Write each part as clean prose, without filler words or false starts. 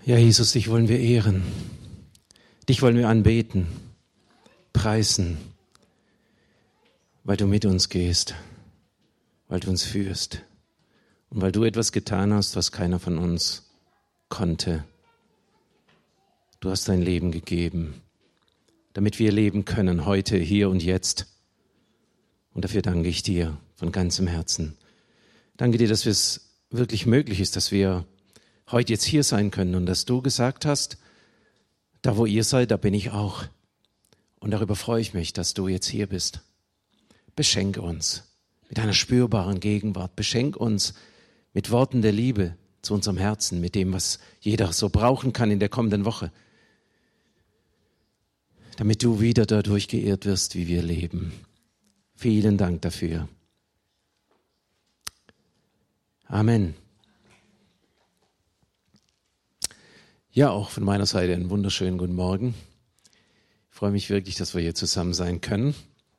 Ja, Jesus, dich wollen wir ehren. Dich wollen wir anbeten, preisen, weil du mit uns gehst, weil du uns führst und weil du etwas getan hast, was keiner von uns konnte. Du hast dein Leben gegeben, damit wir leben können, heute, hier und jetzt. Und dafür danke ich dir von ganzem Herzen. Danke dir, dass es wirklich möglich ist, dass wir heute jetzt hier sein können und dass du gesagt hast, da wo ihr seid, da bin ich auch. Und darüber freue ich mich, dass du jetzt hier bist. Beschenke uns mit einer spürbaren Gegenwart. Beschenk uns mit Worten der Liebe zu unserem Herzen, mit dem, was jeder so brauchen kann in der kommenden Woche. Damit du wieder dadurch geehrt wirst, wie wir leben. Vielen Dank dafür. Amen. Ja, auch von meiner Seite einen wunderschönen guten Morgen. Ich freue mich wirklich, dass wir hier zusammen sein können.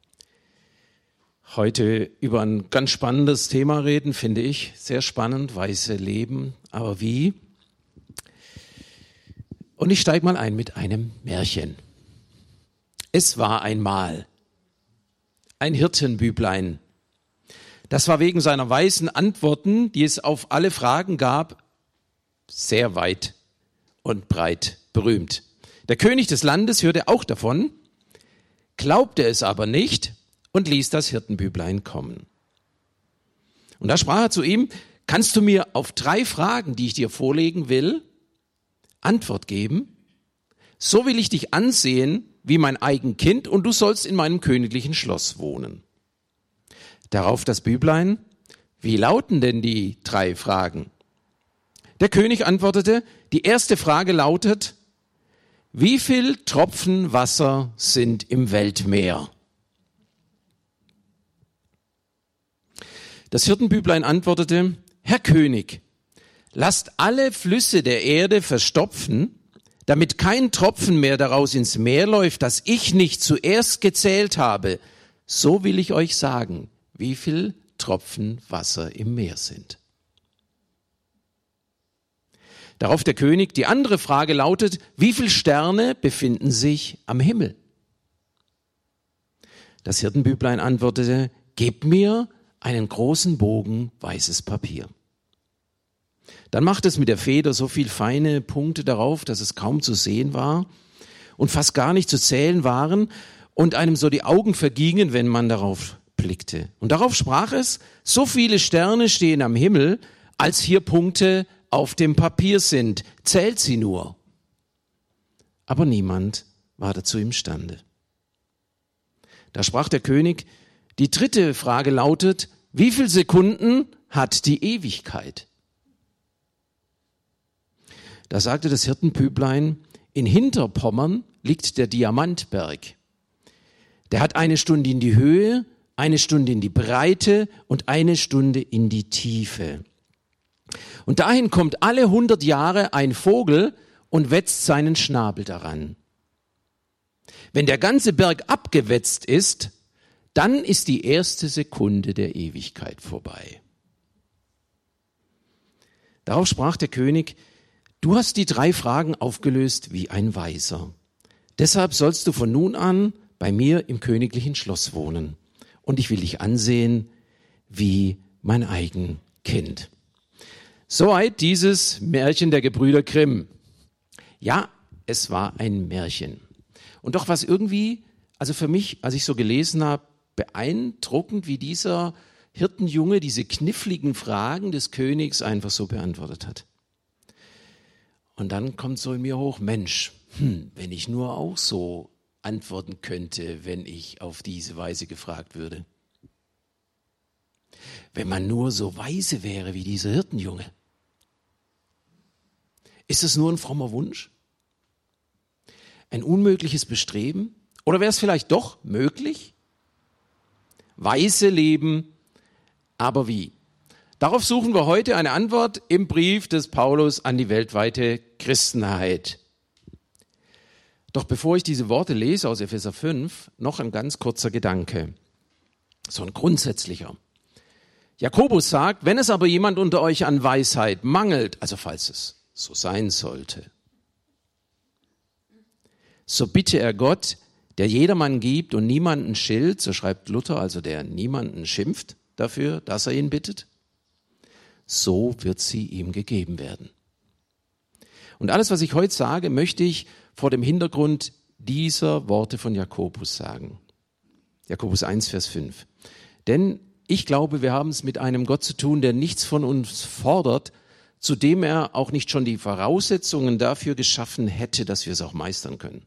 Heute über ein ganz spannendes Thema reden, finde ich. Sehr spannend, weise Leben. Aber wie? Und ich steige mal ein mit einem Märchen. Es war einmal ein Hirtenbüblein. Das war wegen seiner weisen Antworten, die es auf alle Fragen gab, sehr weit und breit berühmt. Der König des Landes hörte auch davon, glaubte es aber nicht und ließ das Hirtenbüblein kommen. Und da sprach er zu ihm, kannst du mir auf 3 Fragen, die ich dir vorlegen will, Antwort geben? So will ich dich ansehen wie mein eigen Kind und du sollst in meinem königlichen Schloss wohnen. Darauf das Büblein, wie lauten denn die 3 Fragen? Der König antwortete, die erste Frage lautet, wie viel Tropfen Wasser sind im Weltmeer? Das Hirtenbüblein antwortete, Herr König, lasst alle Flüsse der Erde verstopfen, damit kein Tropfen mehr daraus ins Meer läuft, das ich nicht zuerst gezählt habe. So will ich euch sagen, wie viel Tropfen Wasser im Meer sind. Darauf der König, die andere Frage lautet, wie viele Sterne befinden sich am Himmel? Das Hirtenbüblein antwortete, gib mir einen großen Bogen weißes Papier. Dann machte es mit der Feder so viel feine Punkte darauf, dass es kaum zu sehen war und fast gar nicht zu zählen waren und einem so die Augen vergingen, wenn man darauf blickte. Und darauf sprach es, so viele Sterne stehen am Himmel, als hier Punkte auf dem Papier sind, zählt sie nur. Aber niemand war dazu imstande. Da sprach der König, die 3. Frage lautet, wie viele Sekunden hat die Ewigkeit? Da sagte das Hirtenbüblein, in Hinterpommern liegt der Diamantberg. Der hat 1 Stunde in die Höhe, 1 Stunde in die Breite und 1 Stunde in die Tiefe. Und dahin kommt alle 100 Jahre ein Vogel und wetzt seinen Schnabel daran. Wenn der ganze Berg abgewetzt ist, dann ist die 1. Sekunde der Ewigkeit vorbei. Darauf sprach der König, du hast die 3 Fragen aufgelöst wie ein Weiser. Deshalb sollst du von nun an bei mir im königlichen Schloss wohnen. Und ich will dich ansehen wie mein eigen Kind. Soweit dieses Märchen der Gebrüder Grimm. Ja, es war ein Märchen. Und doch was irgendwie, also für mich, als ich so gelesen habe, beeindruckend, wie dieser Hirtenjunge diese kniffligen Fragen des Königs einfach so beantwortet hat. Und dann kommt so in mir hoch, Mensch, wenn ich nur auch so antworten könnte, wenn ich auf diese Weise gefragt würde. Wenn man nur so weise wäre wie dieser Hirtenjunge. Ist es nur ein frommer Wunsch? Ein unmögliches Bestreben? Oder wäre es vielleicht doch möglich? Weise leben, aber wie? Darauf suchen wir heute eine Antwort im Brief des Paulus an die weltweite Christenheit. Doch bevor ich diese Worte lese aus Epheser 5, noch ein ganz kurzer Gedanke. So ein grundsätzlicher. Jakobus sagt, wenn es aber jemand unter euch an Weisheit mangelt, also falls es so sein sollte, so bitte er Gott, der jedermann gibt und niemanden schilt, so schreibt Luther, also der niemanden schimpft dafür, dass er ihn bittet, so wird sie ihm gegeben werden. Und alles, was ich heute sage, möchte ich vor dem Hintergrund dieser Worte von Jakobus sagen. Jakobus 1, Vers 5. Denn ich glaube, wir haben es mit einem Gott zu tun, der nichts von uns fordert, zu dem er auch nicht schon die Voraussetzungen dafür geschaffen hätte, dass wir es auch meistern können.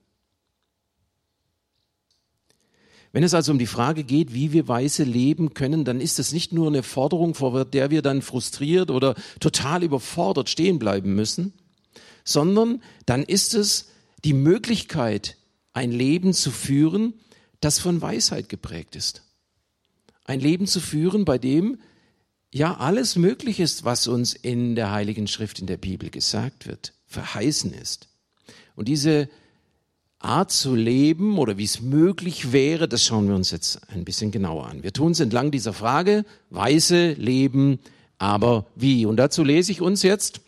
Wenn es also um die Frage geht, wie wir weise leben können, dann ist es nicht nur eine Forderung, vor der wir dann frustriert oder total überfordert stehen bleiben müssen, sondern dann ist es die Möglichkeit, ein Leben zu führen, das von Weisheit geprägt ist. Ein Leben zu führen, bei dem ja alles möglich ist, was uns in der Heiligen Schrift, in der Bibel gesagt wird, verheißen ist. Und diese Art zu leben oder wie es möglich wäre, das schauen wir uns jetzt ein bisschen genauer an. Wir tun es entlang dieser Frage, weise leben, aber wie? Und dazu lese ich uns jetzt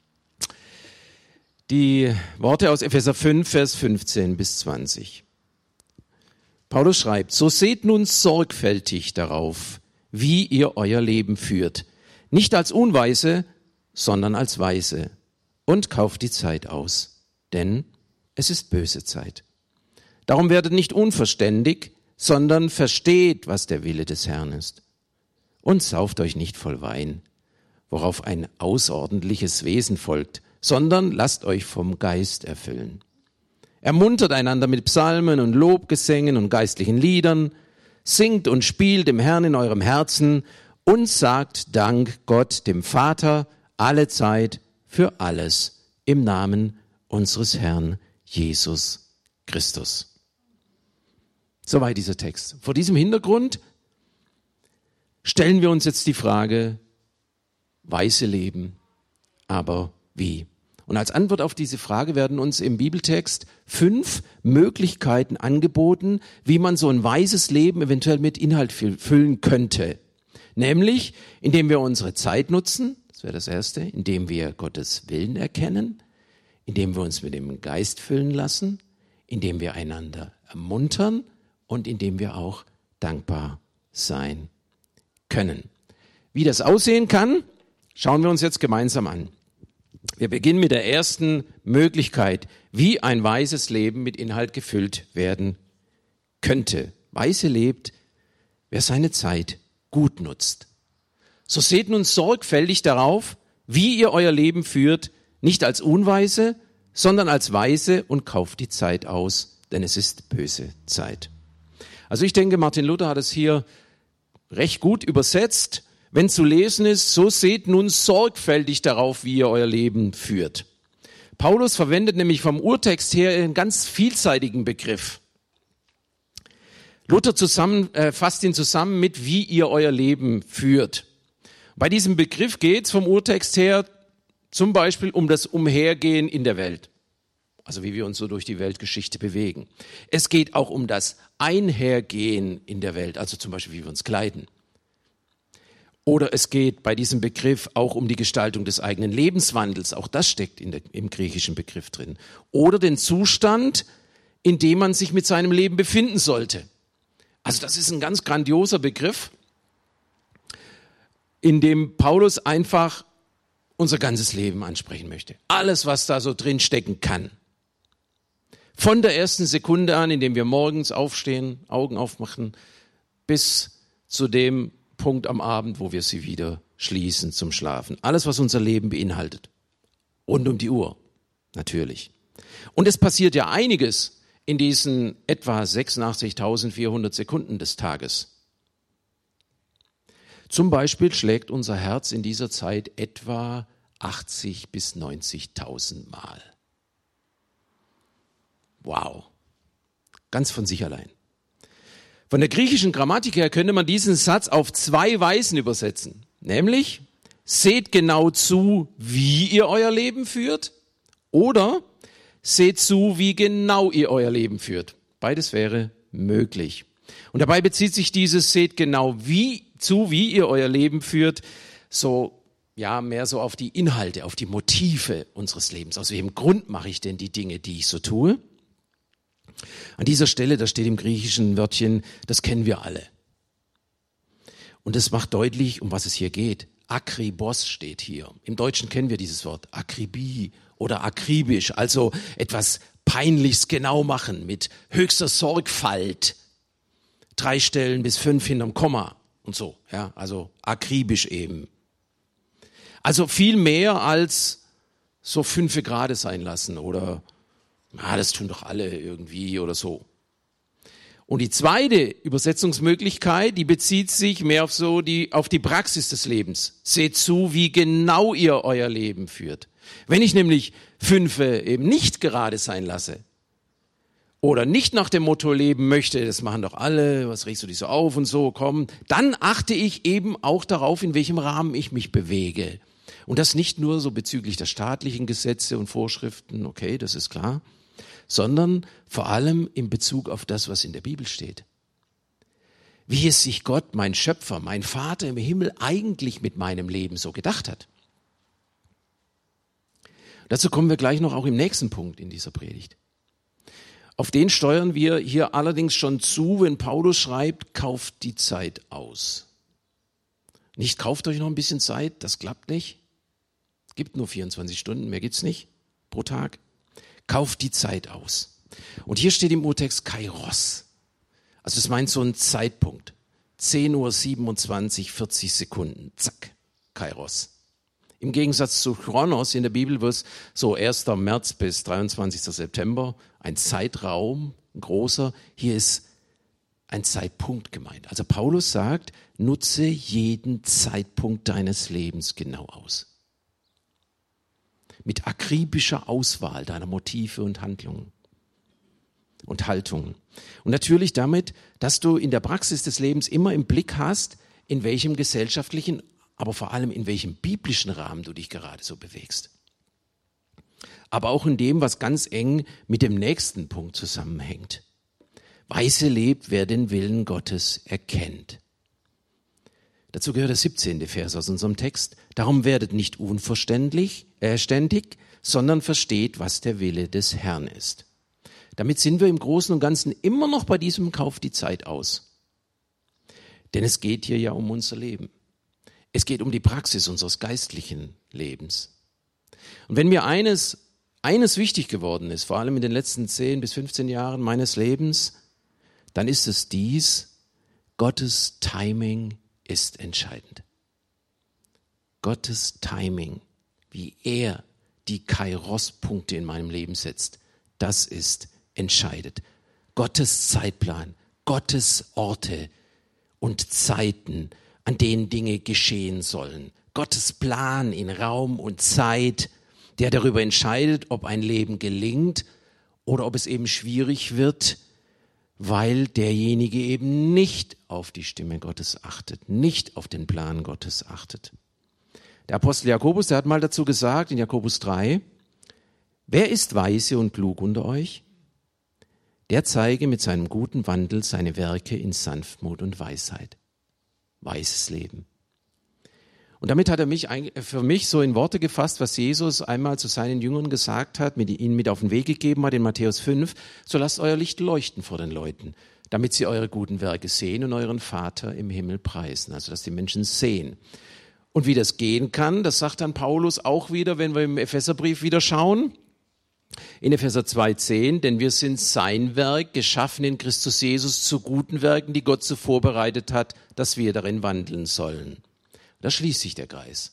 die Worte aus Epheser 5, Vers 15 bis 20. Paulus schreibt, so seht nun sorgfältig darauf, wie ihr euer Leben führt, nicht als Unweise, sondern als Weise, und kauft die Zeit aus, denn es ist böse Zeit. Darum werdet nicht unverständig, sondern versteht, was der Wille des Herrn ist. Und sauft euch nicht voll Wein, worauf ein außerordentliches Wesen folgt, sondern lasst euch vom Geist erfüllen. Ermuntert einander mit Psalmen und Lobgesängen und geistlichen Liedern, singt und spielt dem Herrn in eurem Herzen und sagt Dank Gott, dem Vater, alle Zeit für alles im Namen unseres Herrn Jesus Christus. Soweit dieser Text. Vor diesem Hintergrund stellen wir uns jetzt die Frage, weise leben, aber wie? Und als Antwort auf diese Frage werden uns im Bibeltext 5 Möglichkeiten angeboten, wie man so ein weises Leben eventuell mit Inhalt füllen könnte. Nämlich, indem wir unsere Zeit nutzen, das wäre das Erste, indem wir Gottes Willen erkennen, indem wir uns mit dem Geist füllen lassen, indem wir einander ermuntern und indem wir auch dankbar sein können. Wie das aussehen kann, schauen wir uns jetzt gemeinsam an. Wir beginnen mit der ersten Möglichkeit, wie ein weises Leben mit Inhalt gefüllt werden könnte. Weise lebt, wer seine Zeit gut nutzt. So seht nun sorgfältig darauf, wie ihr euer Leben führt, nicht als Unweise, sondern als Weise und kauft die Zeit aus, denn es ist böse Zeit. Also ich denke, Martin Luther hat es hier recht gut übersetzt. Wenn zu lesen ist, so seht nun sorgfältig darauf, wie ihr euer Leben führt. Paulus verwendet nämlich vom Urtext her einen ganz vielseitigen Begriff. Luther fasst ihn zusammen mit, wie ihr euer Leben führt. Bei diesem Begriff geht es vom Urtext her zum Beispiel um das Umhergehen in der Welt. Also wie wir uns so durch die Weltgeschichte bewegen. Es geht auch um das Einhergehen in der Welt, also zum Beispiel wie wir uns kleiden. Oder es geht bei diesem Begriff auch um die Gestaltung des eigenen Lebenswandels. Auch das steckt im griechischen Begriff drin. Oder den Zustand, in dem man sich mit seinem Leben befinden sollte. Also das ist ein ganz grandioser Begriff, in dem Paulus einfach unser ganzes Leben ansprechen möchte. Alles, was da so drin stecken kann. Von der ersten Sekunde an, in dem wir morgens aufstehen, Augen aufmachen, bis zu dem Punkt am Abend, wo wir sie wieder schließen zum Schlafen. Alles, was unser Leben beinhaltet. Rund um die Uhr, natürlich. Und es passiert ja einiges in diesen etwa 86.400 Sekunden des Tages. Zum Beispiel schlägt unser Herz in dieser Zeit etwa 80.000 bis 90.000 Mal. Wow. Ganz von sich allein. Von der griechischen Grammatik her könnte man diesen Satz auf 2 Weisen übersetzen. Nämlich, seht genau zu, wie ihr euer Leben führt, oder seht zu, wie genau ihr euer Leben führt. Beides wäre möglich. Und dabei bezieht sich dieses seht genau wie ihr euer Leben führt, so, ja, mehr so auf die Inhalte, auf die Motive unseres Lebens. Aus welchem Grund mache ich denn die Dinge, die ich so tue? An dieser Stelle, da steht im griechischen Wörtchen, das kennen wir alle. Und das macht deutlich, um was es hier geht. Akribos steht hier. Im Deutschen kennen wir dieses Wort, Akribie oder akribisch, also etwas Peinliches genau machen mit höchster Sorgfalt. 3 Stellen bis 5 hinterm Komma und so, ja, also akribisch eben. Also viel mehr als so 5 Grade sein lassen oder, das tun doch alle irgendwie oder so. Und die zweite Übersetzungsmöglichkeit, die bezieht sich mehr auf die Praxis des Lebens. Seht zu, wie genau ihr euer Leben führt. Wenn ich nämlich 5 eben nicht gerade sein lasse oder nicht nach dem Motto leben möchte, das machen doch alle, was regst du dich so auf und so, komm, dann achte ich eben auch darauf, in welchem Rahmen ich mich bewege. Und das nicht nur so bezüglich der staatlichen Gesetze und Vorschriften, okay, das ist klar, sondern vor allem in Bezug auf das, was in der Bibel steht. Wie es sich Gott, mein Schöpfer, mein Vater im Himmel eigentlich mit meinem Leben so gedacht hat. Dazu kommen wir gleich noch auch im nächsten Punkt in dieser Predigt. Auf den steuern wir hier allerdings schon zu, wenn Paulus schreibt, kauft die Zeit aus. Nicht kauft euch noch ein bisschen Zeit, das klappt nicht. Es gibt nur 24 Stunden, mehr gibt's nicht pro Tag. Kauft die Zeit aus. Und hier steht im Urtext Kairos. Also das meint so einen Zeitpunkt. 10:27 Uhr, 40 Sekunden. Zack, Kairos. Im Gegensatz zu Chronos in der Bibel wird es so 1. März bis 23. September, ein Zeitraum, ein großer. Hier ist ein Zeitpunkt gemeint. Also Paulus sagt, nutze jeden Zeitpunkt deines Lebens genau aus. Mit akribischer Auswahl deiner Motive und Handlungen und Haltungen. Und natürlich damit, dass du in der Praxis des Lebens immer im Blick hast, in welchem gesellschaftlichen, aber vor allem in welchem biblischen Rahmen du dich gerade so bewegst. Aber auch in dem, was ganz eng mit dem nächsten Punkt zusammenhängt. Weise lebt, wer den Willen Gottes erkennt. Dazu gehört der 17. Vers aus unserem Text. Darum werdet nicht unverständlich, ständig, sondern versteht, was der Wille des Herrn ist. Damit sind wir im Großen und Ganzen immer noch bei diesem Kauf die Zeit aus. Denn es geht hier ja um unser Leben. Es geht um die Praxis unseres geistlichen Lebens. Und wenn mir eines wichtig geworden ist, vor allem in den letzten 10 bis 15 Jahren meines Lebens, dann ist es dies: Gottes Timing ist entscheidend. Gottes Timing, wie er die Kairos-Punkte in meinem Leben setzt, das ist entscheidend. Gottes Zeitplan, Gottes Orte und Zeiten, an denen Dinge geschehen sollen. Gottes Plan in Raum und Zeit, der darüber entscheidet, ob ein Leben gelingt oder ob es eben schwierig wird, weil derjenige eben nicht auf die Stimme Gottes achtet, nicht auf den Plan Gottes achtet. Der Apostel Jakobus, der hat mal dazu gesagt in Jakobus 3, wer ist weise und klug unter euch? Der zeige mit seinem guten Wandel seine Werke in Sanftmut und Weisheit. Weises Leben. Und damit hat er für mich so in Worte gefasst, was Jesus einmal zu seinen Jüngern gesagt hat, ihnen mit auf den Weg gegeben hat in Matthäus 5, so lasst euer Licht leuchten vor den Leuten, damit sie eure guten Werke sehen und euren Vater im Himmel preisen, also dass die Menschen sehen. Und wie das gehen kann, das sagt dann Paulus auch wieder, wenn wir im Epheserbrief wieder schauen, in Epheser 2,10, denn wir sind sein Werk, geschaffen in Christus Jesus zu guten Werken, die Gott so vorbereitet hat, dass wir darin wandeln sollen. Da schließt sich der Kreis.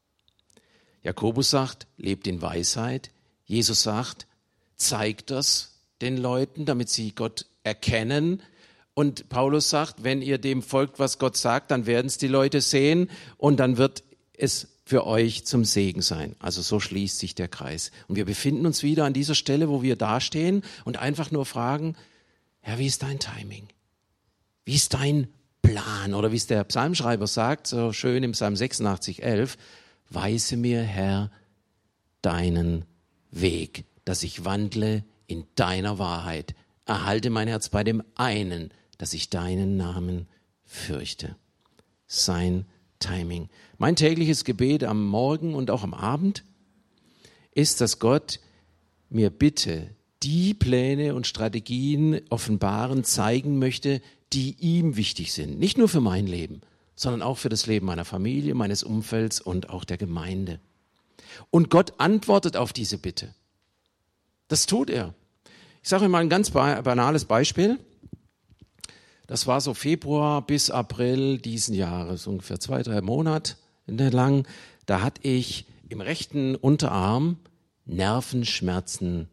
Jakobus sagt, lebt in Weisheit. Jesus sagt, zeigt das den Leuten, damit sie Gott erkennen. Und Paulus sagt, wenn ihr dem folgt, was Gott sagt, dann werden es die Leute sehen und dann wird es für euch zum Segen sein. Also so schließt sich der Kreis. Und wir befinden uns wieder an dieser Stelle, wo wir dastehen und einfach nur fragen, Herr, wie ist dein Timing? Wie ist dein Plan? Oder wie es der Psalmschreiber sagt, so schön im Psalm 86,11, weise mir, Herr, deinen Weg, dass ich wandle in deiner Wahrheit. Erhalte mein Herz bei dem einen, dass ich deinen Namen fürchte. Sein Timing. Mein tägliches Gebet am Morgen und auch am Abend ist, dass Gott mir bitte, die Pläne und Strategien offenbaren, zeigen möchte, die ihm wichtig sind. Nicht nur für mein Leben, sondern auch für das Leben meiner Familie, meines Umfelds und auch der Gemeinde. Und Gott antwortet auf diese Bitte. Das tut er. Ich sage euch mal ein ganz banales Beispiel. Das war so Februar bis April diesen Jahres, ungefähr 2-3 Monate lang. Da hatte ich im rechten Unterarm Nervenschmerzen,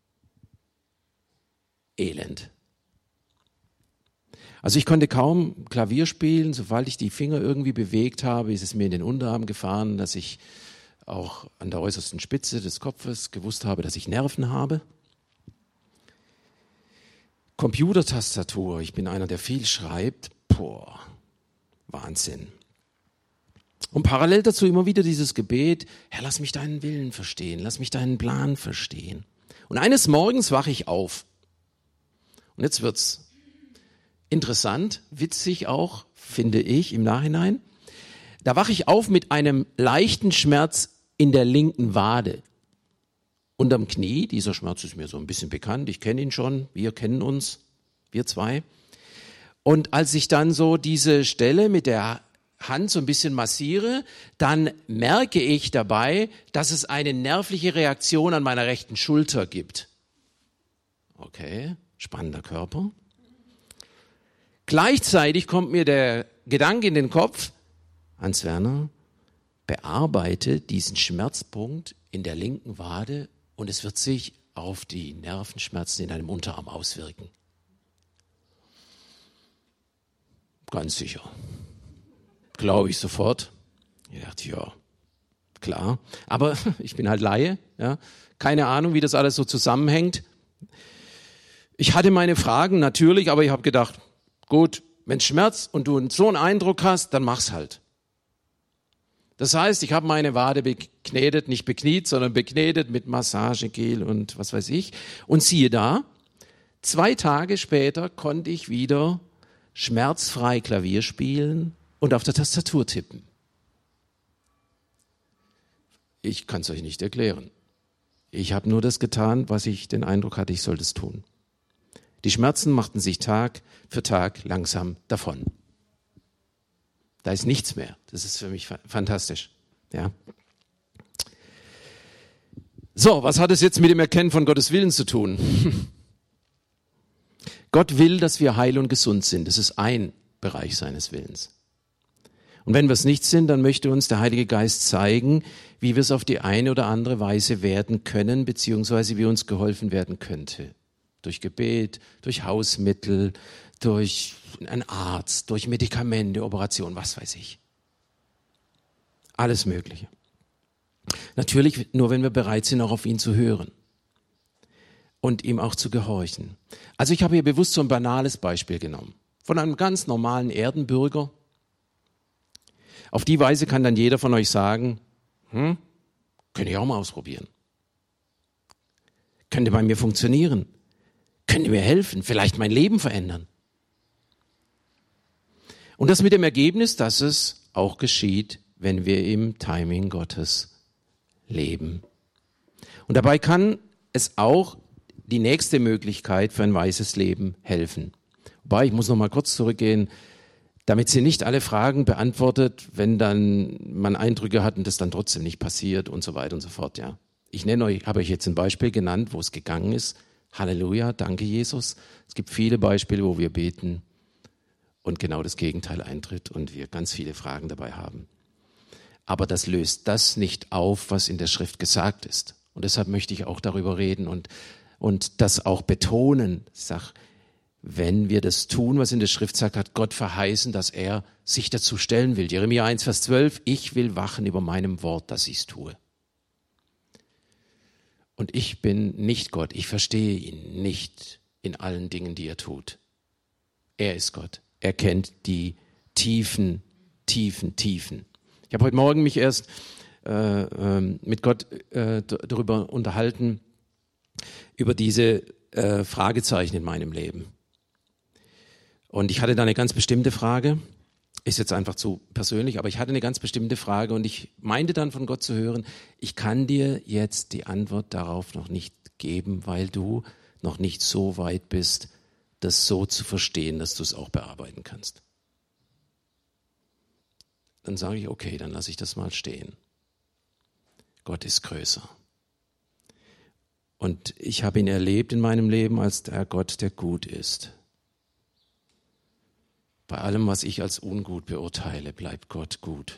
Elend. Also ich konnte kaum Klavier spielen. Sobald ich die Finger irgendwie bewegt habe, ist es mir in den Unterarm gefahren, dass ich auch an der äußersten Spitze des Kopfes gewusst habe, dass ich Nerven habe. Computertastatur, ich bin einer, der viel schreibt. Boah, Wahnsinn. Und parallel dazu immer wieder dieses Gebet, Herr, lass mich deinen Willen verstehen, lass mich deinen Plan verstehen. Und eines Morgens wache ich auf. Und jetzt wird's interessant, witzig auch, finde ich im Nachhinein. Da wache ich auf mit einem leichten Schmerz in der linken Wade. Unterm Knie, dieser Schmerz ist mir so ein bisschen bekannt, ich kenne ihn schon, wir kennen uns, wir zwei. Und als ich dann so diese Stelle mit der Hand so ein bisschen massiere, dann merke ich dabei, dass es eine nervliche Reaktion an meiner rechten Schulter gibt. Okay, spannender Körper. Gleichzeitig kommt mir der Gedanke in den Kopf, Hans-Werner, bearbeite diesen Schmerzpunkt in der linken Wade und es wird sich auf die Nervenschmerzen in deinem Unterarm auswirken. Ganz sicher. Glaube ich sofort. Ich dachte, ja, klar. Aber ich bin halt Laie. Ja. Keine Ahnung, wie das alles so zusammenhängt. Ich hatte meine Fragen natürlich, aber ich habe gedacht, gut, wenn es schmerzt und du so einen Eindruck hast, dann mach's halt. Das heißt, ich habe meine Wade beknetet, nicht bekniet, sondern beknetet mit Massagegel und was weiß ich. Und siehe da, 2 Tage später konnte ich wieder schmerzfrei Klavier spielen und auf der Tastatur tippen. Ich kann es euch nicht erklären. Ich habe nur das getan, was ich den Eindruck hatte, ich sollte es tun. Die Schmerzen machten sich Tag für Tag langsam davon. Da ist nichts mehr. Das ist für mich fantastisch. Ja. So, was hat es jetzt mit dem Erkennen von Gottes Willen zu tun? Gott will, dass wir heil und gesund sind. Das ist ein Bereich seines Willens. Und wenn wir es nicht sind, dann möchte uns der Heilige Geist zeigen, wie wir es auf die eine oder andere Weise werden können, beziehungsweise wie uns geholfen werden könnte. Durch Gebet, durch Hausmittel, durch einen Arzt, durch Medikamente, Operation, was weiß ich. Alles Mögliche. Natürlich nur, wenn wir bereit sind, auch auf ihn zu hören und ihm auch zu gehorchen. Also ich habe hier bewusst so ein banales Beispiel genommen. Von einem ganz normalen Erdenbürger. Auf die Weise kann dann jeder von euch sagen, könnte ich auch mal ausprobieren. Könnte bei mir funktionieren. Könnte mir helfen, vielleicht mein Leben verändern. Und das mit dem Ergebnis, dass es auch geschieht, wenn wir im Timing Gottes leben. Und dabei kann es auch die nächste Möglichkeit für ein weises Leben helfen. Wobei, ich muss noch mal kurz zurückgehen, damit sie nicht alle Fragen beantwortet, wenn dann man Eindrücke hat und das dann trotzdem nicht passiert und so weiter und so fort. Ja, habe euch jetzt ein Beispiel genannt, wo es gegangen ist. Halleluja, danke Jesus. Es gibt viele Beispiele, wo wir beten und genau das Gegenteil eintritt und wir ganz viele Fragen dabei haben. Aber das löst das nicht auf, was in der Schrift gesagt ist. Und deshalb möchte ich auch darüber reden und das auch betonen. Ich sage, wenn wir das tun, was in der Schrift sagt, hat Gott verheißen, dass er sich dazu stellen will. Jeremia 1, Vers 12, ich will wachen über meinem Wort, dass ich es tue. Und ich bin nicht Gott, ich verstehe ihn nicht in allen Dingen, die er tut. Er ist Gott, er kennt die Tiefen. Ich habe heute Morgen mich erst mit Gott darüber unterhalten, über diese Fragezeichen in meinem Leben. Und ich hatte da eine ganz bestimmte Frage, ist jetzt einfach zu persönlich, aber ich hatte eine ganz bestimmte Frage und ich meinte dann von Gott zu hören, ich kann dir jetzt die Antwort darauf noch nicht geben, weil du noch nicht so weit bist, das so zu verstehen, dass du es auch bearbeiten kannst. Dann sage ich, okay, dann lasse ich das mal stehen. Gott ist größer. Und ich habe ihn erlebt in meinem Leben als der Gott, der gut ist. Bei allem, was ich als ungut beurteile, bleibt Gott gut.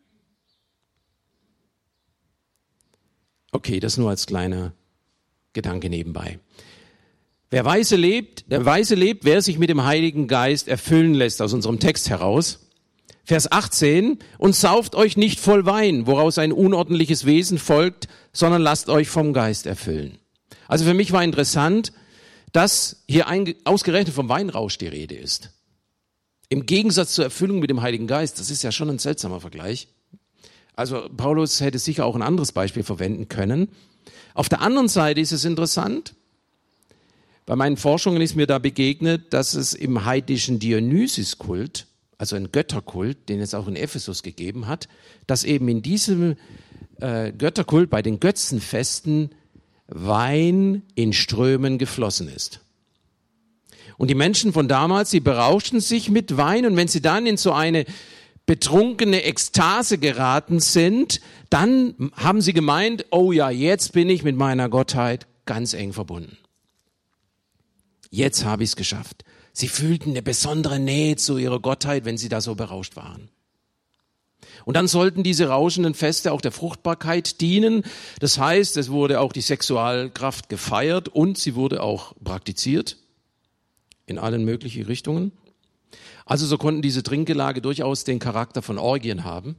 Okay, das nur als kleiner Gedanke nebenbei. Der Weise lebt, wer sich mit dem Heiligen Geist erfüllen lässt, aus unserem Text heraus. Vers 18, und sauft euch nicht voll Wein, woraus ein unordentliches Wesen folgt, sondern lasst euch vom Geist erfüllen. Also für mich war interessant, dass hier ausgerechnet vom Weinrausch die Rede ist. Im Gegensatz zur Erfüllung mit dem Heiligen Geist, das ist ja schon ein seltsamer Vergleich. Also Paulus hätte sicher auch ein anderes Beispiel verwenden können. Auf der anderen Seite ist es interessant, bei meinen Forschungen ist mir da begegnet, dass es im heidnischen Dionysus-Kult, also ein Götterkult, den es auch in Ephesus gegeben hat, dass eben in diesem Götterkult bei den Götzenfesten Wein in Strömen geflossen ist. Und die Menschen von damals, sie berauschten sich mit Wein und wenn sie dann in so eine betrunkene Ekstase geraten sind, dann haben sie gemeint, oh ja, jetzt bin ich mit meiner Gottheit ganz eng verbunden. Jetzt habe ich es geschafft. Sie fühlten eine besondere Nähe zu ihrer Gottheit, wenn sie da so berauscht waren. Und dann sollten diese rauschenden Feste auch der Fruchtbarkeit dienen. Das heißt, es wurde auch die Sexualkraft gefeiert und sie wurde auch praktiziert in allen möglichen Richtungen. Also so konnten diese Trinkgelage durchaus den Charakter von Orgien haben.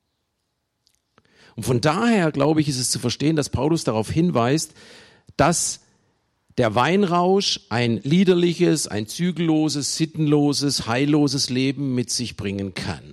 Und von daher, glaube ich, ist es zu verstehen, dass Paulus darauf hinweist, dass der Weinrausch ein liederliches, ein zügelloses, sittenloses, heilloses Leben mit sich bringen kann.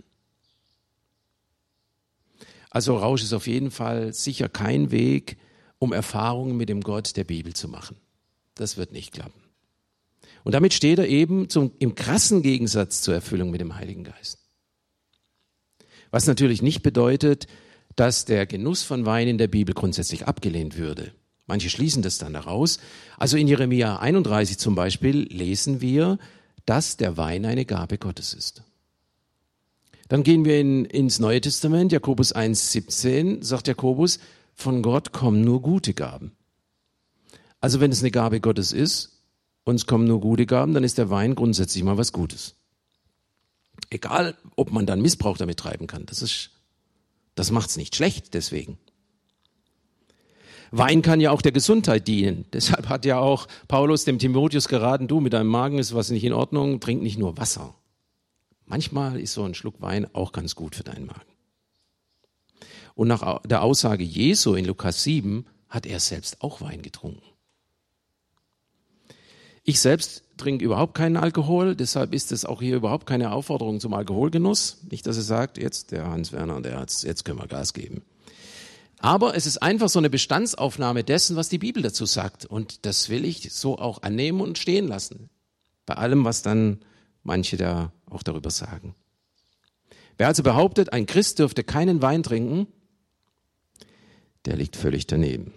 Also Rausch ist auf jeden Fall sicher kein Weg, um Erfahrungen mit dem Gott der Bibel zu machen. Das wird nicht klappen. Und damit steht er eben im krassen Gegensatz zur Erfüllung mit dem Heiligen Geist. Was natürlich nicht bedeutet, dass der Genuss von Wein in der Bibel grundsätzlich abgelehnt würde. Manche schließen das dann daraus. Also in Jeremia 31 zum Beispiel lesen wir, dass der Wein eine Gabe Gottes ist. Dann gehen wir ins Neue Testament, Jakobus 1,17, sagt Jakobus, von Gott kommen nur gute Gaben. Also wenn es eine Gabe Gottes ist, und es kommen nur gute Gaben, dann ist der Wein grundsätzlich mal was Gutes. Egal, ob man dann Missbrauch damit treiben kann, das macht's nicht schlecht deswegen. Wein kann ja auch der Gesundheit dienen. Deshalb hat ja auch Paulus dem Timotheus geraten, du, mit deinem Magen ist was nicht in Ordnung, trink nicht nur Wasser. Manchmal ist so ein Schluck Wein auch ganz gut für deinen Magen. Und nach der Aussage Jesu in Lukas 7 hat er selbst auch Wein getrunken. Ich selbst trinke überhaupt keinen Alkohol, deshalb ist es auch hier überhaupt keine Aufforderung zum Alkoholgenuss. Nicht, dass er sagt, jetzt der Hans-Werner, jetzt können wir Gas geben. Aber es ist einfach so eine Bestandsaufnahme dessen, was die Bibel dazu sagt. Und das will ich so auch annehmen und stehen lassen. Bei allem, was dann manche da auch darüber sagen. Wer also behauptet, ein Christ dürfte keinen Wein trinken, der liegt völlig daneben.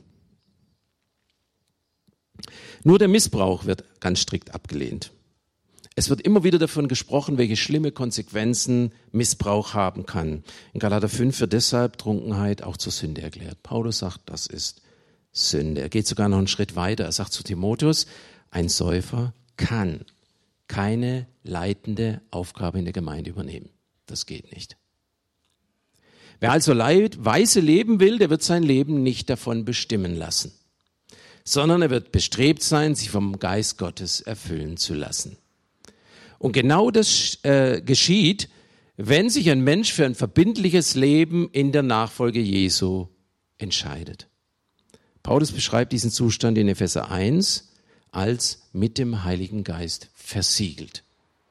Nur der Missbrauch wird ganz strikt abgelehnt. Es wird immer wieder davon gesprochen, welche schlimme Konsequenzen Missbrauch haben kann. In Galater 5 wird deshalb Trunkenheit auch zur Sünde erklärt. Paulus sagt, das ist Sünde. Er geht sogar noch einen Schritt weiter. Er sagt zu Timotheus, ein Säufer kann keine leitende Aufgabe in der Gemeinde übernehmen. Das geht nicht. Wer also weise leben will, der wird sein Leben nicht davon bestimmen lassen, sondern er wird bestrebt sein, sich vom Geist Gottes erfüllen zu lassen. Und genau das geschieht, wenn sich ein Mensch für ein verbindliches Leben in der Nachfolge Jesu entscheidet. Paulus beschreibt diesen Zustand in Epheser 1 als mit dem Heiligen Geist versiegelt.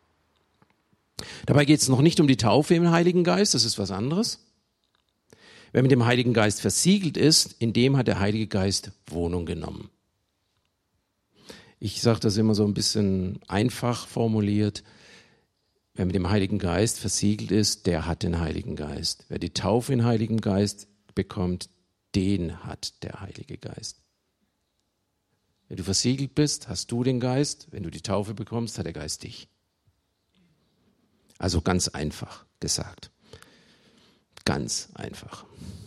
Dabei geht es noch nicht um die Taufe im Heiligen Geist, das ist was anderes. Wer mit dem Heiligen Geist versiegelt ist, in dem hat der Heilige Geist Wohnung genommen. Ich sage das immer so ein bisschen einfach formuliert. Wer mit dem Heiligen Geist versiegelt ist, der hat den Heiligen Geist. Wer die Taufe in Heiligen Geist bekommt, den hat der Heilige Geist. Wenn du versiegelt bist, hast du den Geist. Wenn du die Taufe bekommst, hat der Geist dich. Also ganz einfach gesagt. Ganz einfach.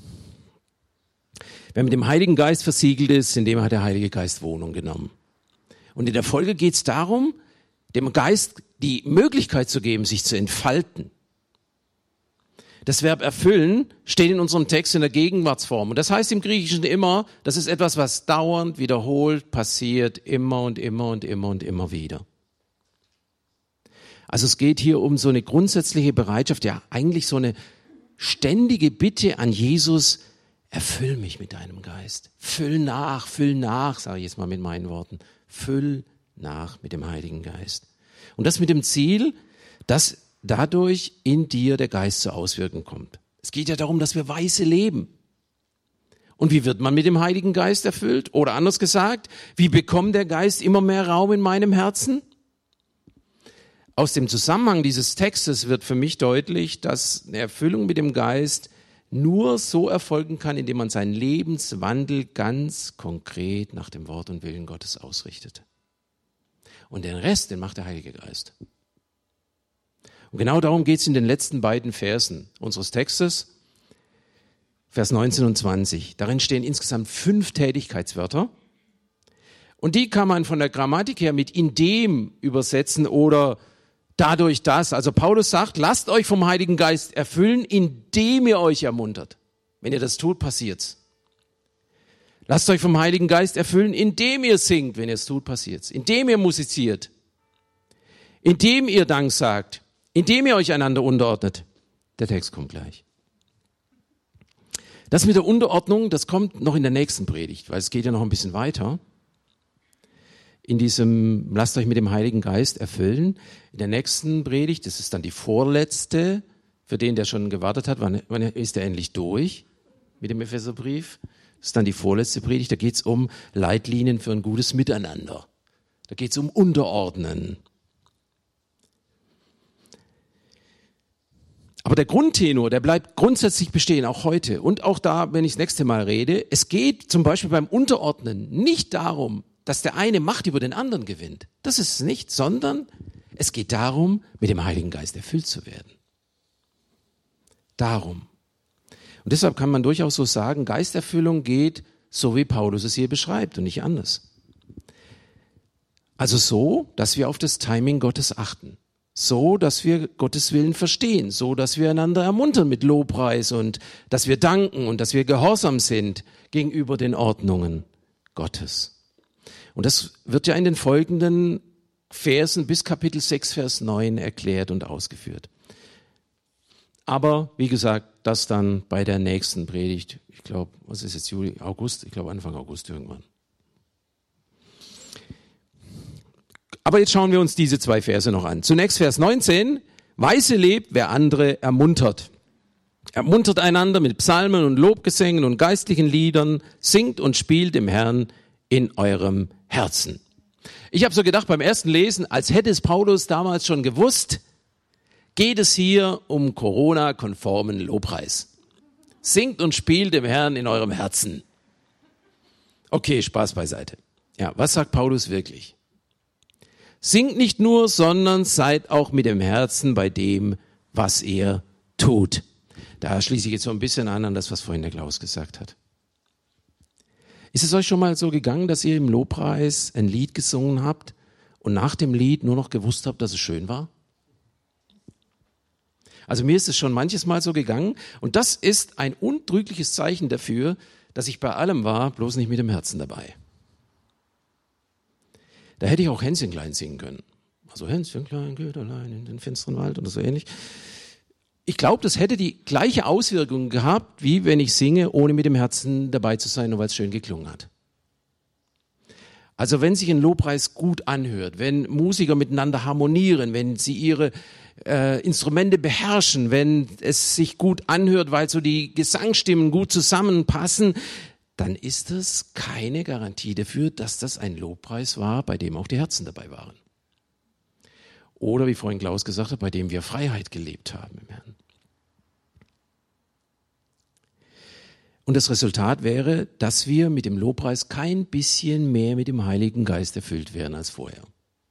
Wer mit dem Heiligen Geist versiegelt ist, in dem hat der Heilige Geist Wohnung genommen. Und in der Folge geht es darum, dem Geist die Möglichkeit zu geben, sich zu entfalten. Das Verb erfüllen steht in unserem Text in der Gegenwartsform. Und das heißt im Griechischen immer, das ist etwas, was dauernd wiederholt passiert, immer und immer und immer und immer wieder. Also es geht hier um so eine grundsätzliche Bereitschaft, ja eigentlich so eine ständige Bitte an Jesus, erfüll mich mit deinem Geist. Füll nach, sage ich jetzt mal mit meinen Worten. Füll nach mit dem Heiligen Geist. Und das mit dem Ziel, dass dadurch in dir der Geist zur Auswirkung kommt. Es geht ja darum, dass wir weise leben. Und wie wird man mit dem Heiligen Geist erfüllt? Oder anders gesagt, wie bekommt der Geist immer mehr Raum in meinem Herzen? Aus dem Zusammenhang dieses Textes wird für mich deutlich, dass eine Erfüllung mit dem Geist nur so erfolgen kann, indem man seinen Lebenswandel ganz konkret nach dem Wort und Willen Gottes ausrichtet. Und den Rest, den macht der Heilige Geist. Und genau darum geht es in den letzten beiden Versen unseres Textes, Vers 19 und 20. Darin stehen insgesamt 5 Tätigkeitswörter. Und die kann man von der Grammatik her mit indem übersetzen oder dadurch das. Also Paulus sagt, lasst euch vom Heiligen Geist erfüllen, indem ihr euch ermuntert. Wenn ihr das tut, passiert's. Lasst euch vom Heiligen Geist erfüllen, indem ihr singt. Wenn ihr es tut, passiert's. Indem ihr musiziert. Indem ihr Dank sagt. Indem ihr euch einander unterordnet. Der Text kommt gleich. Das mit der Unterordnung, das kommt noch in der nächsten Predigt, weil es geht ja noch ein bisschen weiter. In diesem, lasst euch mit dem Heiligen Geist erfüllen. In der nächsten Predigt, das ist dann die vorletzte, für den, der schon gewartet hat, wann ist er endlich durch mit dem Epheserbrief? Das ist dann die vorletzte Predigt, da geht es um Leitlinien für ein gutes Miteinander. Da geht es um Unterordnen. Aber der Grundtenor, der bleibt grundsätzlich bestehen, auch heute und auch da, wenn ich das nächste Mal rede. Es geht zum Beispiel beim Unterordnen nicht darum, dass der eine Macht über den anderen gewinnt. Das ist es nicht, sondern es geht darum, mit dem Heiligen Geist erfüllt zu werden. Darum. Und deshalb kann man durchaus so sagen, Geisterfüllung geht so, wie Paulus es hier beschreibt und nicht anders. Also so, dass wir auf das Timing Gottes achten. So, dass wir Gottes Willen verstehen. So, dass wir einander ermuntern mit Lobpreis und dass wir danken und dass wir gehorsam sind gegenüber den Ordnungen Gottes. Und das wird ja in den folgenden Versen bis Kapitel 6, Vers 9 erklärt und ausgeführt. Aber, wie gesagt, das dann bei der nächsten Predigt. Ich glaube, was ist jetzt Juli, August? Ich glaube Anfang August irgendwann. Aber jetzt schauen wir uns diese 2 Verse noch an. Zunächst Vers 19. Weise lebt, wer andere ermuntert. Ermuntert einander mit Psalmen und Lobgesängen und geistlichen Liedern, singt und spielt dem Herrn in eurem Herzen. Ich habe so gedacht beim ersten Lesen, als hätte es Paulus damals schon gewusst, geht es hier um Corona-konformen Lobpreis. Singt und spielt dem Herrn in eurem Herzen. Okay, Spaß beiseite. Ja, was sagt Paulus wirklich? Singt nicht nur, sondern seid auch mit dem Herzen bei dem, was ihr tut. Da schließe ich jetzt so ein bisschen an das, was vorhin der Klaus gesagt hat. Ist es euch schon mal so gegangen, dass ihr im Lobpreis ein Lied gesungen habt und nach dem Lied nur noch gewusst habt, dass es schön war? Also mir ist es schon manches Mal so gegangen und das ist ein untrügliches Zeichen dafür, dass ich bei allem war, bloß nicht mit dem Herzen dabei. Da hätte ich auch Hänschen klein singen können. Also Hänschen klein geht allein in den finsteren Wald oder so ähnlich. Ich glaube, das hätte die gleiche Auswirkung gehabt, wie wenn ich singe, ohne mit dem Herzen dabei zu sein, nur weil es schön geklungen hat. Also wenn sich ein Lobpreis gut anhört, wenn Musiker miteinander harmonieren, wenn sie ihre Instrumente beherrschen, wenn es sich gut anhört, weil so die Gesangsstimmen gut zusammenpassen, dann ist das keine Garantie dafür, dass das ein Lobpreis war, bei dem auch die Herzen dabei waren. Oder wie vorhin Klaus gesagt hat, bei dem wir Freiheit gelebt haben im Herrn. Und das Resultat wäre, dass wir mit dem Lobpreis kein bisschen mehr mit dem Heiligen Geist erfüllt werden als vorher.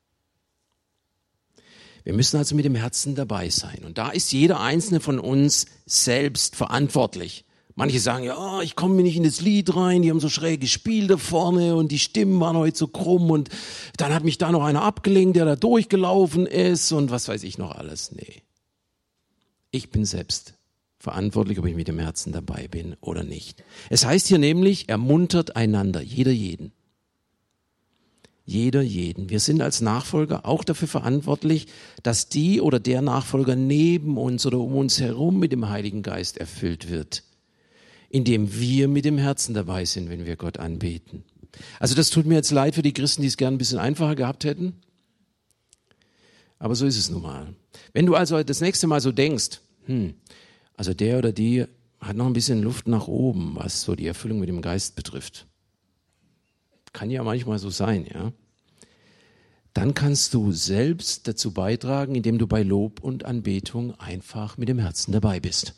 Wir müssen also mit dem Herzen dabei sein. Und da ist jeder Einzelne von uns selbst verantwortlich. Manche sagen, ja, ich komme mir nicht in das Lied rein, die haben so schräg gespielt da vorne und die Stimmen waren heute so krumm und dann hat mich da noch einer abgelenkt, der da durchgelaufen ist und was weiß ich noch alles. Nee. Ich bin selbst verantwortlich, ob ich mit dem Herzen dabei bin oder nicht. Es heißt hier nämlich, ermuntert einander, jeder jeden. Jeder jeden. Wir sind als Nachfolger auch dafür verantwortlich, dass die oder der Nachfolger neben uns oder um uns herum mit dem Heiligen Geist erfüllt wird, indem wir mit dem Herzen dabei sind, wenn wir Gott anbeten. Also das tut mir jetzt leid für die Christen, die es gern ein bisschen einfacher gehabt hätten. Aber so ist es nun mal. Wenn du also das nächste Mal so denkst, also der oder die hat noch ein bisschen Luft nach oben, was so die Erfüllung mit dem Geist betrifft. Kann ja manchmal so sein, ja. Dann kannst du selbst dazu beitragen, indem du bei Lob und Anbetung einfach mit dem Herzen dabei bist.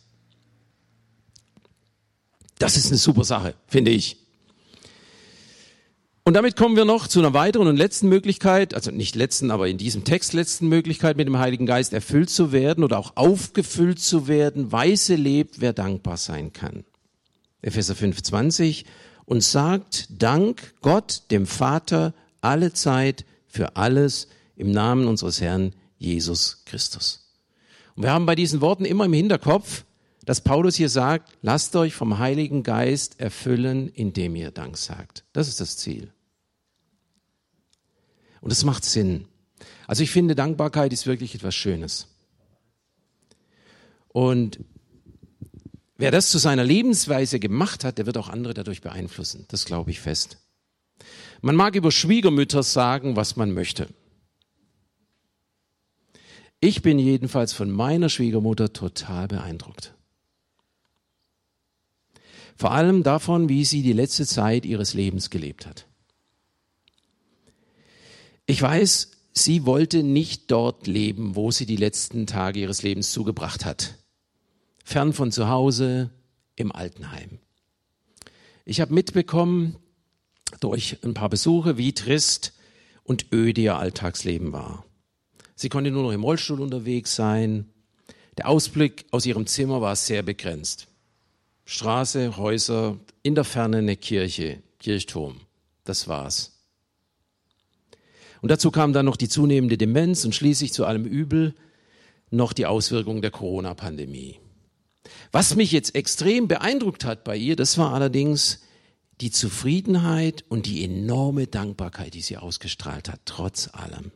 Das ist eine super Sache, finde ich. Und damit kommen wir noch zu einer weiteren und letzten Möglichkeit, also nicht letzten, aber in diesem Text letzten Möglichkeit, mit dem Heiligen Geist erfüllt zu werden oder auch aufgefüllt zu werden. Weise lebt, wer dankbar sein kann. Epheser 5,20 und sagt Dank Gott, dem Vater, alle Zeit für alles im Namen unseres Herrn Jesus Christus. Und wir haben bei diesen Worten immer im Hinterkopf, dass Paulus hier sagt, lasst euch vom Heiligen Geist erfüllen, indem ihr Dank sagt. Das ist das Ziel. Und das macht Sinn. Also ich finde, Dankbarkeit ist wirklich etwas Schönes. Und wer das zu seiner Lebensweise gemacht hat, der wird auch andere dadurch beeinflussen. Das glaube ich fest. Man mag über Schwiegermütter sagen, was man möchte. Ich bin jedenfalls von meiner Schwiegermutter total beeindruckt. Vor allem davon, wie sie die letzte Zeit ihres Lebens gelebt hat. Ich weiß, sie wollte nicht dort leben, wo sie die letzten Tage ihres Lebens zugebracht hat. Fern von zu Hause, im Altenheim. Ich habe mitbekommen, durch ein paar Besuche, wie trist und öde ihr Alltagsleben war. Sie konnte nur noch im Rollstuhl unterwegs sein. Der Ausblick aus ihrem Zimmer war sehr begrenzt. Straße, Häuser, in der Ferne eine Kirche, Kirchturm. Das war's. Und dazu kam dann noch die zunehmende Demenz und schließlich zu allem Übel noch die Auswirkungen der Corona-Pandemie. Was mich jetzt extrem beeindruckt hat bei ihr, das war allerdings die Zufriedenheit und die enorme Dankbarkeit, die sie ausgestrahlt hat, trotz allem.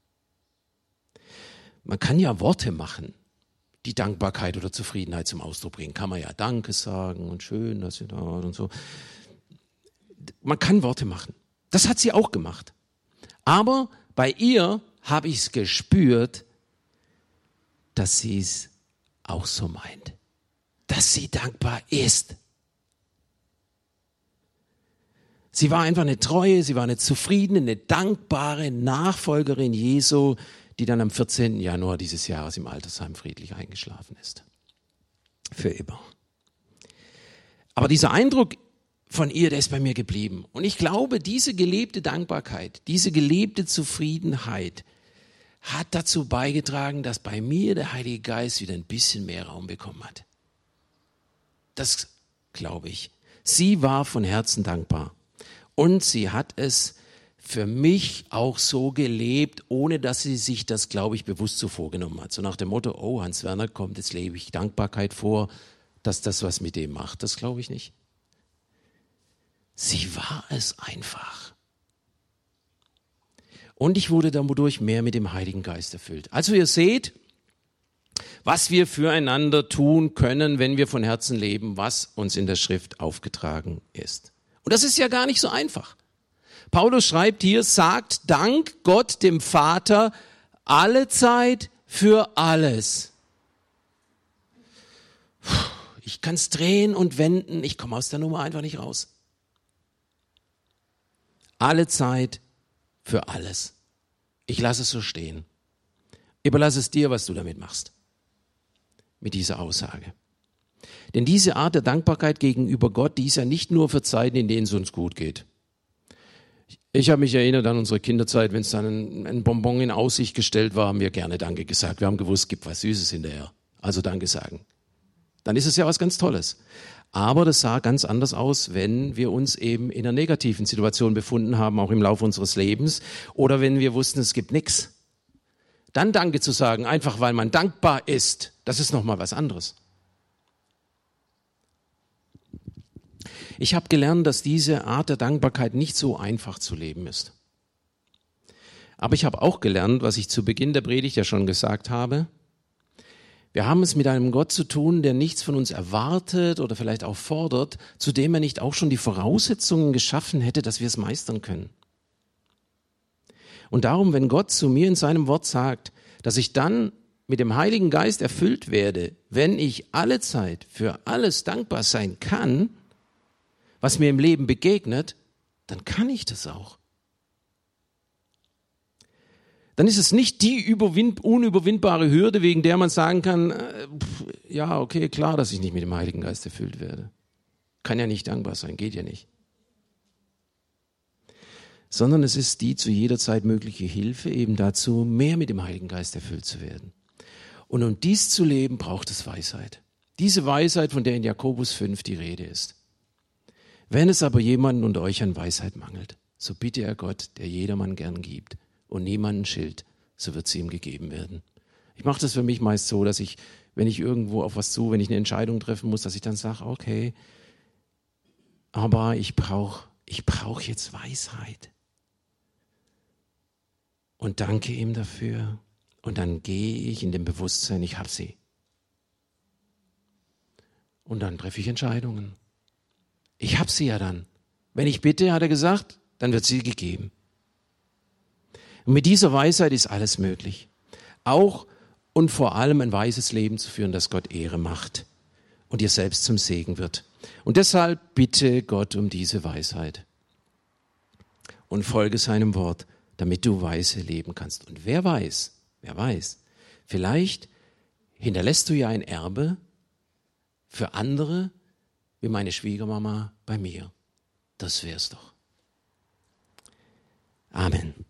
Man kann ja Worte machen, die Dankbarkeit oder Zufriedenheit zum Ausdruck bringen. Kann man ja Danke sagen und schön, dass sie da und so. Man kann Worte machen. Das hat sie auch gemacht. Aber bei ihr habe ich es gespürt, dass sie es auch so meint. Dass sie dankbar ist. Sie war einfach eine treue, sie war eine zufriedene, eine dankbare Nachfolgerin Jesu, die dann am 14. Januar dieses Jahres im Altersheim friedlich eingeschlafen ist. Für immer. Aber dieser Eindruck von ihr, der ist bei mir geblieben. Und ich glaube, diese gelebte Dankbarkeit, diese gelebte Zufriedenheit hat dazu beigetragen, dass bei mir der Heilige Geist wieder ein bisschen mehr Raum bekommen hat. Das glaube ich. Sie war von Herzen dankbar. Und sie hat es für mich auch so gelebt, ohne dass sie sich das, glaube ich, bewusst so vorgenommen hat. So nach dem Motto, oh, Hans Werner kommt, jetzt lebe ich Dankbarkeit vor, dass das was mit dem macht. Das glaube ich nicht. Sie war es einfach. Und ich wurde dadurch mehr mit dem Heiligen Geist erfüllt. Also ihr seht, was wir füreinander tun können, wenn wir von Herzen leben, was uns in der Schrift aufgetragen ist. Und das ist ja gar nicht so einfach. Paulus schreibt hier, sagt Dank Gott dem Vater alle Zeit für alles. Ich kann es drehen und wenden, ich komme aus der Nummer einfach nicht raus. Alle Zeit für alles. Ich lasse es so stehen. Überlasse es dir, was du damit machst. Mit dieser Aussage. Denn diese Art der Dankbarkeit gegenüber Gott, die ist ja nicht nur für Zeiten, in denen es uns gut geht. Ich habe mich erinnert an unsere Kinderzeit, wenn es dann ein Bonbon in Aussicht gestellt war, haben wir gerne Danke gesagt. Wir haben gewusst, es gibt was Süßes hinterher. Also Danke sagen. Dann ist es ja was ganz Tolles. Aber das sah ganz anders aus, wenn wir uns eben in einer negativen Situation befunden haben, auch im Laufe unseres Lebens, oder wenn wir wussten, es gibt nichts. Dann Danke zu sagen, einfach weil man dankbar ist, das ist nochmal was anderes. Ich habe gelernt, dass diese Art der Dankbarkeit nicht so einfach zu leben ist. Aber ich habe auch gelernt, was ich zu Beginn der Predigt ja schon gesagt habe, wir haben es mit einem Gott zu tun, der nichts von uns erwartet oder vielleicht auch fordert, zu dem er nicht auch schon die Voraussetzungen geschaffen hätte, dass wir es meistern können. Und darum, wenn Gott zu mir in seinem Wort sagt, dass ich dann mit dem Heiligen Geist erfüllt werde, wenn ich alle Zeit für alles dankbar sein kann, was mir im Leben begegnet, dann kann ich das auch. Dann ist es nicht die unüberwindbare Hürde, wegen der man sagen kann, ja, okay, klar, dass ich nicht mit dem Heiligen Geist erfüllt werde. Kann ja nicht dankbar sein, geht ja nicht. Sondern es ist die zu jeder Zeit mögliche Hilfe eben dazu, mehr mit dem Heiligen Geist erfüllt zu werden. Und um dies zu leben, braucht es Weisheit. Diese Weisheit, von der in Jakobus 5 die Rede ist. Wenn es aber jemanden unter euch an Weisheit mangelt, so bitte er Gott, der jedermann gern gibt und niemanden schilt, so wird sie ihm gegeben werden. Ich mache das für mich meist so, dass ich, wenn ich irgendwo auf was wenn ich eine Entscheidung treffen muss, dass ich dann sage, okay, aber ich brauche jetzt Weisheit. Und danke ihm dafür. Und dann gehe ich in dem Bewusstsein, ich habe sie. Und dann treffe ich Entscheidungen. Ich habe sie ja dann. Wenn ich bitte, hat er gesagt, dann wird sie gegeben. Und mit dieser Weisheit ist alles möglich. Auch und vor allem ein weises Leben zu führen, das Gott Ehre macht und dir selbst zum Segen wird. Und deshalb bitte Gott um diese Weisheit und folge seinem Wort, damit du weise leben kannst. Und wer weiß, vielleicht hinterlässt du ja ein Erbe für andere, wie meine Schwiegermama bei mir. Das wär's doch. Amen.